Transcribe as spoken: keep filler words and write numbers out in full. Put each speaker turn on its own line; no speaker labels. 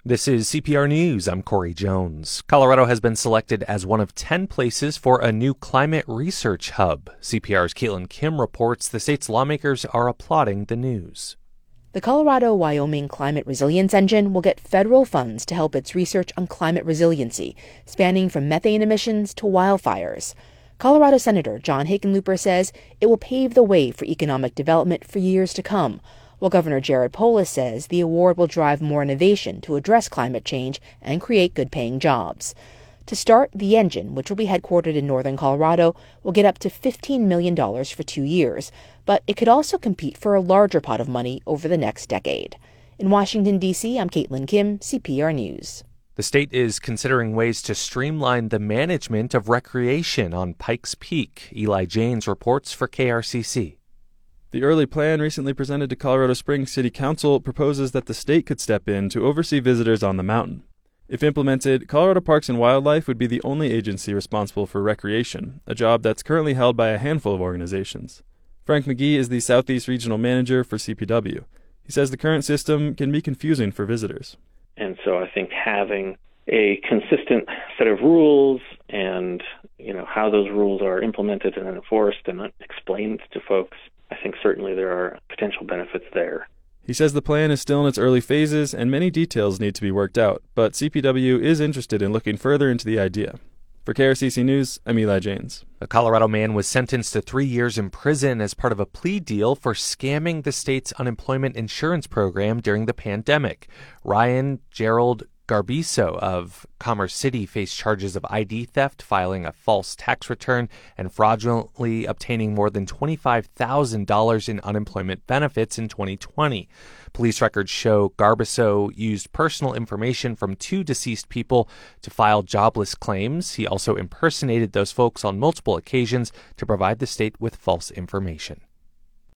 This is C P R News. I'm Corey Jones. Colorado has been selected as one of ten places for a new climate research hub. C P R's Caitlin Kim reports the state's lawmakers are applauding the news.
The Colorado-Wyoming Climate Resilience Engine will get federal funds to help its research on climate resiliency, spanning from methane emissions to wildfires. Colorado Senator John Hickenlooper says it will pave the way for economic development for years to come, while Governor Jared Polis says the award will drive more innovation to address climate change and create good-paying jobs. To start, the engine, which will be headquartered in northern Colorado, will get up to fifteen million dollars for two years, but it could also compete for a larger pot of money over the next decade. In Washington, D C, I'm Caitlin Kim, C P R News.
The state is considering ways to streamline the management of recreation on Pikes Peak. Eli Janes reports for K R C C.
The early plan recently presented to Colorado Springs City Council proposes that the state could step in to oversee visitors on the mountain. If implemented, Colorado Parks and Wildlife would be the only agency responsible for recreation, a job that's currently held by a handful of organizations. Frank McGee is the Southeast Regional Manager for C P W. He says the current system can be confusing for visitors.
And so I think having a consistent set of rules and, you know, how those rules are implemented and enforced and explained to folks, I think certainly there are potential benefits there.
He says the plan is still in its early phases and many details need to be worked out, but C P W is interested in looking further into the idea. For K R C C News, I'm Eli Janes.
A Colorado man was sentenced to three years in prison as part of a plea deal for scamming the state's unemployment insurance program during the pandemic. Ryan Gerald Garbiso of Commerce City faced charges of I D theft, filing a false tax return, and fraudulently obtaining more than twenty-five thousand dollars in unemployment benefits in twenty twenty. Police records show Garbiso used personal information from two deceased people to file jobless claims. He also impersonated those folks on multiple occasions to provide the state with false information.